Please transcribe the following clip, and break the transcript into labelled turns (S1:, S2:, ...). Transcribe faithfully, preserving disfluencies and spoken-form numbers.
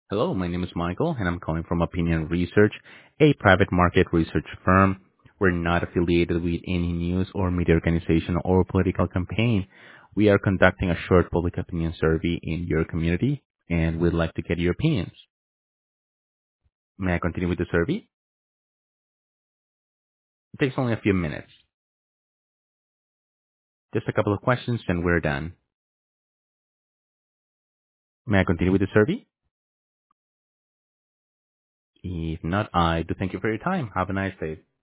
S1: Hello, my name is Michael, and I'm calling from Opinion Research, a private market research firm. We're not affiliated with any news or media organization or political campaign. We are conducting a short public opinion survey in your community, and we'd like to get your opinions. May I continue with the survey? It takes only a few minutes. Just a couple of questions, and we're done. May I continue with the survey? If not, I do thank you for your time. Have a nice day.